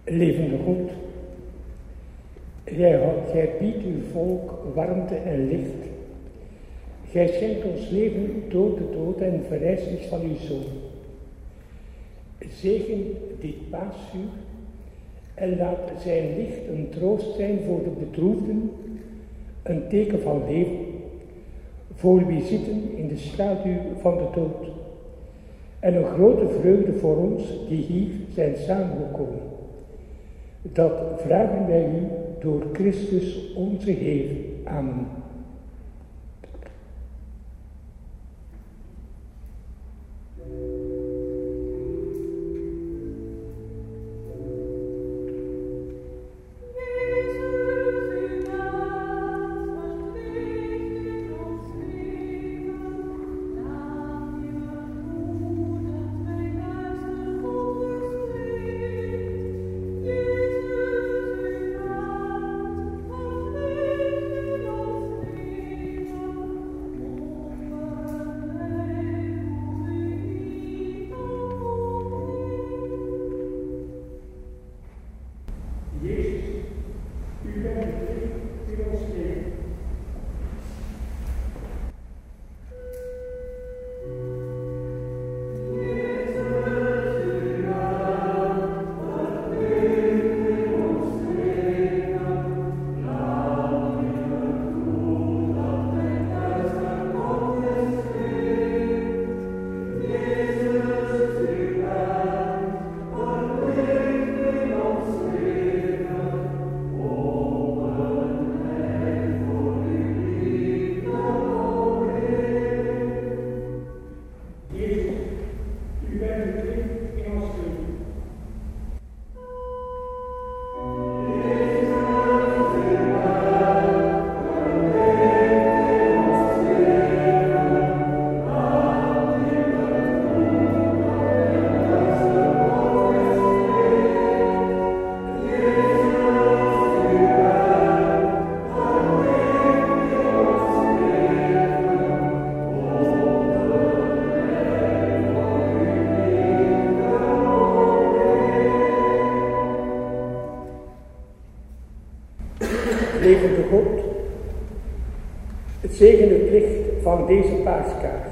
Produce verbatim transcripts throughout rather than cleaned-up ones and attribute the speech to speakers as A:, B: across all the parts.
A: Levende God, Gij, gij biedt uw volk warmte en licht. Gij schenkt ons leven door de dood en verrijzenis van uw Zoon. Zegen dit paasuur en laat zijn licht een troost zijn voor de bedroefden, een teken van leven, voor wie zitten in de schaduw van de dood. En een grote vreugde voor ons die hier zijn samengekomen. Dat vragen wij u door Christus onze Heer. Amen. Levende God, het zegende licht van deze paaskaars.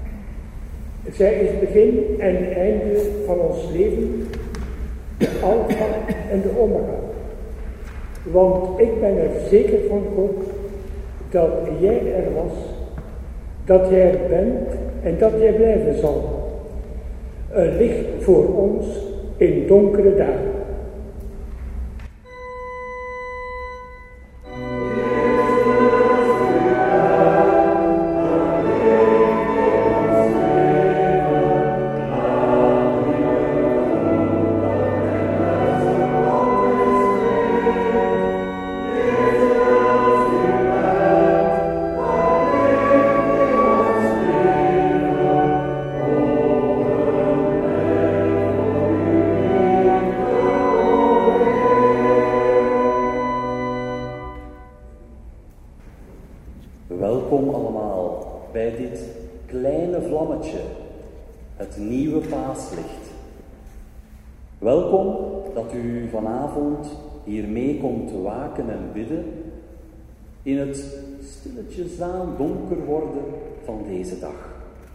A: Zij is begin en einde van ons leven, de alfa en de omega. Want ik ben er zeker van, God, dat jij er was, dat jij er bent en dat jij blijven zal. Een licht voor ons in donkere dagen.
B: Welkom allemaal bij dit kleine vlammetje, het nieuwe paaslicht. Welkom dat u vanavond hier mee komt te waken en bidden in het stilletjes aan donker worden van deze dag.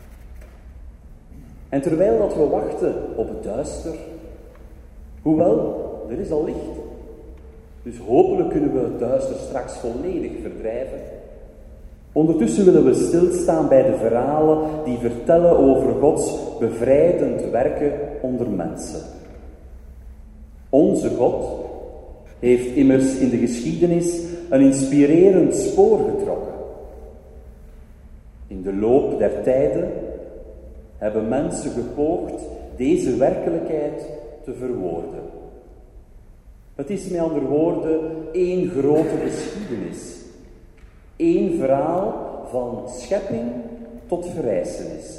B: En terwijl dat we wachten op het duister, hoewel er is al licht, dus hopelijk kunnen we het duister straks volledig verdrijven. Ondertussen willen we stilstaan bij de verhalen die vertellen over Gods bevrijdend werken onder mensen. Onze God heeft immers in de geschiedenis een inspirerend spoor getrokken. In de loop der tijden hebben mensen gepoogd deze werkelijkheid te verwoorden. Het is met andere woorden één grote geschiedenis. Eén verhaal van schepping tot verrijzenis.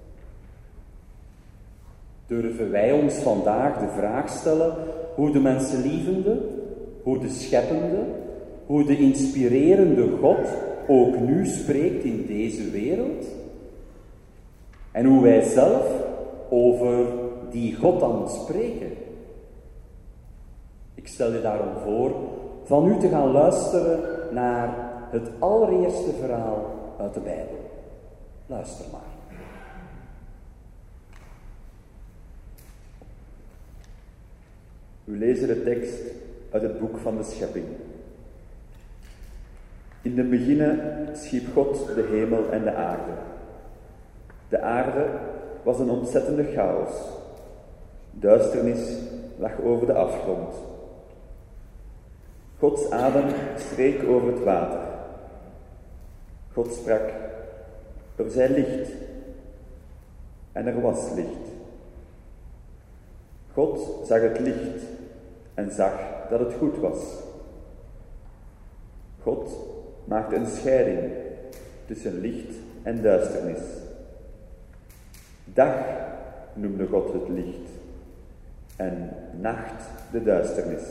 B: Durven wij ons vandaag de vraag stellen hoe de mensenlievende, hoe de scheppende, hoe de inspirerende God ook nu spreekt in deze wereld? En hoe wij zelf over die God dan spreken? Ik stel je daarom voor van u te gaan luisteren naar het allereerste verhaal uit de Bijbel. Luister maar.
C: We lezen de tekst uit het boek van de schepping. In den beginnen schiep God de hemel en de aarde. De aarde was een ontzettende chaos. Duisternis lag over de afgrond. Gods adem streek over het water. God sprak: er zij licht. En er was licht. God zag het licht en zag dat het goed was. God maakte een scheiding tussen licht en duisternis. Dag noemde God het licht en nacht de duisternis.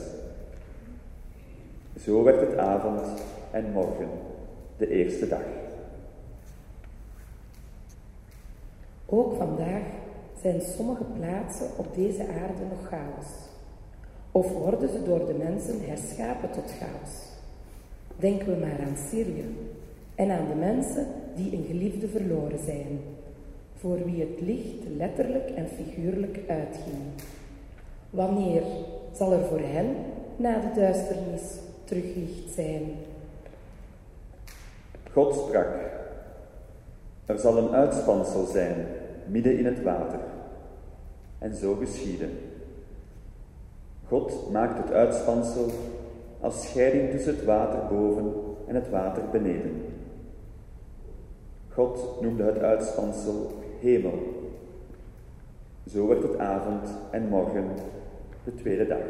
C: Zo werd het avond en morgen, de eerste dag.
D: Ook vandaag zijn sommige plaatsen op deze aarde nog chaos. Of worden ze door de mensen herschapen tot chaos. Denken we maar aan Syrië en aan de mensen die een geliefde verloren zijn, voor wie het licht letterlijk en figuurlijk uitging. Wanneer zal er voor hen na de duisternis terug licht zijn?
C: God sprak: er zal een uitspansel zijn midden in het water. En zo geschiedde. God maakt het uitspansel als scheiding tussen het water boven en het water beneden. God noemde het uitspansel hemel. Zo werd het avond en morgen, de tweede dag.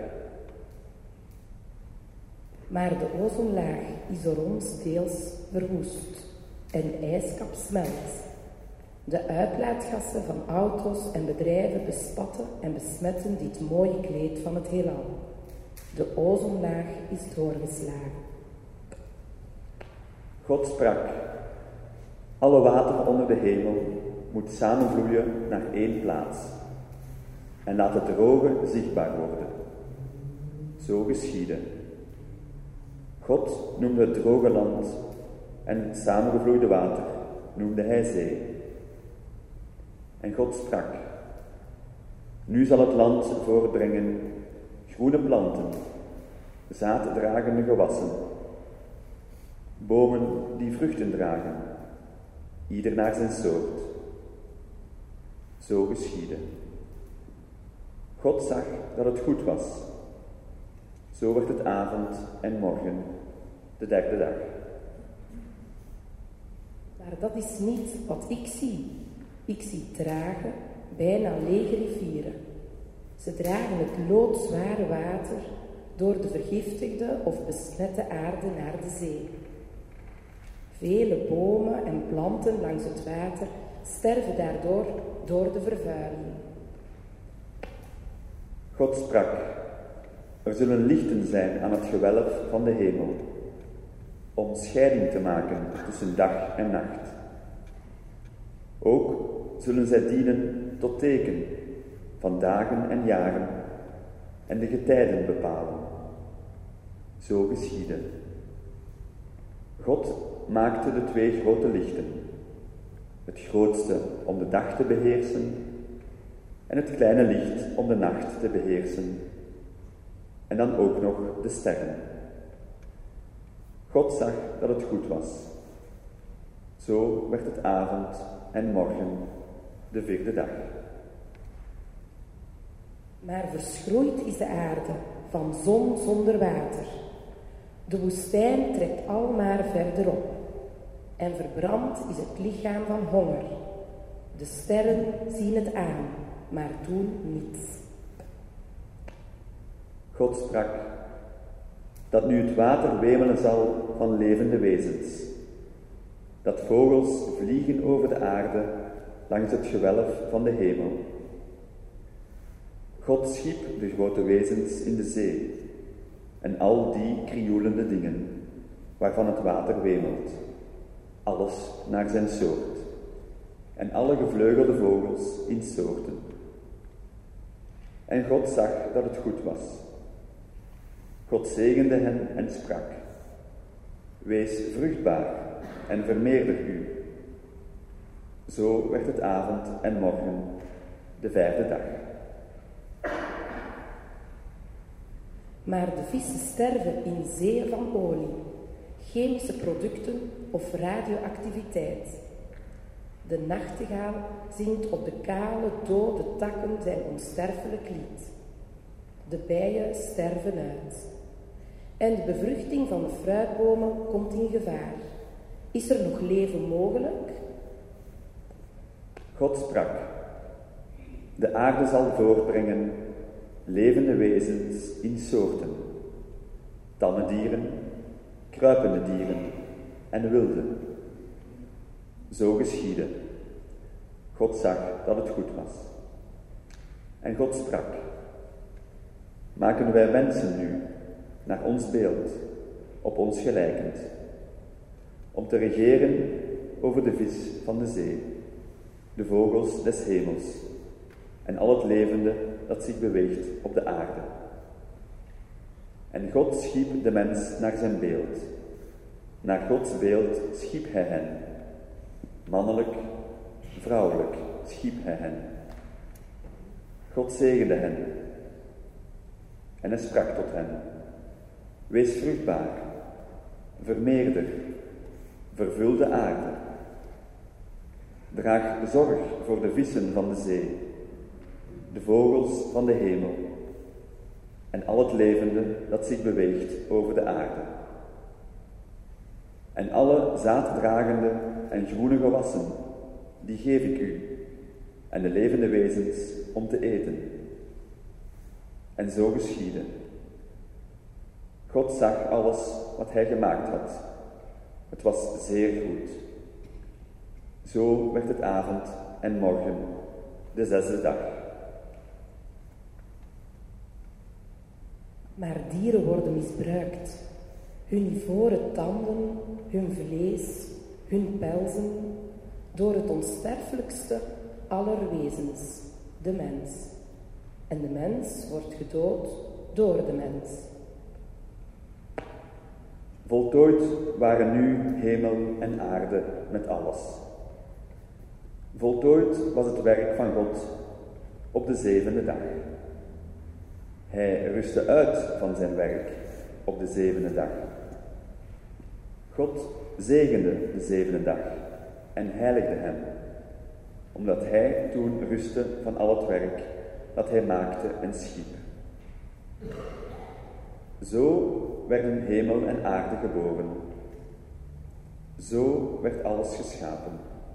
D: Maar de ozonlaag is door ons deels verwoest en ijskap smelt. De uitlaatgassen van auto's en bedrijven bespatten en besmetten dit mooie kleed van het heelal. De ozonlaag is doorgeslagen.
C: God sprak: alle water onder de hemel moet samenvloeien naar één plaats. En laat het droge zichtbaar worden. Zo geschiedde. God noemde het droge land en het samengevloeide water noemde hij zee. En God sprak: nu zal het land voortbrengen groene planten, zaaddragende gewassen, bomen die vruchten dragen, ieder naar zijn soort. Zo geschiedde. God zag dat het goed was. Zo werd het avond en morgen, de derde dag.
D: Maar dat is niet wat ik zie. Ik zie trage, bijna lege rivieren. Ze dragen het loodzware water door de vergiftigde of besmette aarde naar de zee. Vele bomen en planten langs het water sterven daardoor door de vervuiling.
C: God sprak: er zullen lichten zijn aan het gewelf van de hemel, om scheiding te maken tussen dag en nacht. Ook zullen zij dienen tot teken van dagen en jaren en de getijden bepalen. Zo geschiedde. God maakte de twee grote lichten, het grootste om de dag te beheersen en het kleine licht om de nacht te beheersen, en dan ook nog de sterren. God zag dat het goed was. Zo werd het avond en morgen, de vierde dag.
D: Maar verschroeid is de aarde van zon zonder water. De woestijn trekt al maar verder op. En verbrand is het lichaam van honger. De sterren zien het aan, maar doen niets.
C: God sprak: dat nu het water wemelen zal van levende wezens, dat vogels vliegen over de aarde langs het gewelf van de hemel. God schiep de grote wezens in de zee en al die krioelende dingen waarvan het water wemelt, alles naar zijn soort, en alle gevleugelde vogels in soorten. En God zag dat het goed was. God zegende hen en sprak: Wees vruchtbaar en vermeerder u. Zo werd het avond en morgen, de vijfde dag.
D: Maar de vissen sterven in zeeën van olie, chemische producten of radioactiviteit. De nachtegaal zingt op de kale, dode takken zijn onsterfelijk lied. De bijen sterven uit. En de bevruchting van de fruitbomen komt in gevaar. Is er nog leven mogelijk?
C: God sprak: De aarde zal voortbrengen levende wezens in soorten, tamme dieren, kruipende dieren en wilde. Zo geschiedde. God zag dat het goed was. En God sprak: Maken wij mensen nu, naar ons beeld, op ons gelijkend, om te regeren over de vis van de zee, de vogels des hemels en al het levende dat zich beweegt op de aarde. En God schiep de mens naar zijn beeld. Naar Gods beeld schiep hij hen. Mannelijk, vrouwelijk schiep hij hen. God zegende hen. En hij sprak tot hen: Wees vruchtbaar, vermeerder, vervul de aarde. Draag zorg voor de vissen van de zee, de vogels van de hemel en al het levende dat zich beweegt over de aarde. En alle zaaddragende en groene gewassen, die geef ik u, en de levende wezens om te eten. En zo geschiedde. God zag alles wat hij gemaakt had. Het was zeer goed. Zo werd het avond en morgen, de zesde dag.
D: Maar dieren worden misbruikt. Hun ivoren tanden, hun vlees, hun pelzen, door het onsterfelijkste aller wezens, de mens. En de mens wordt gedood door de mens.
C: Voltooid waren nu hemel en aarde met alles. Voltooid was het werk van God op de zevende dag. Hij rustte uit van zijn werk op de zevende dag. God zegende de zevende dag en heiligde hem, omdat hij toen rustte van al het werk dat hij maakte en schiep. Zo werden hemel en aarde geboren. Zo werd alles geschapen.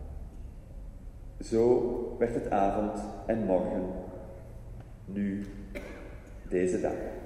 C: Zo werd het avond en morgen, nu, deze dag.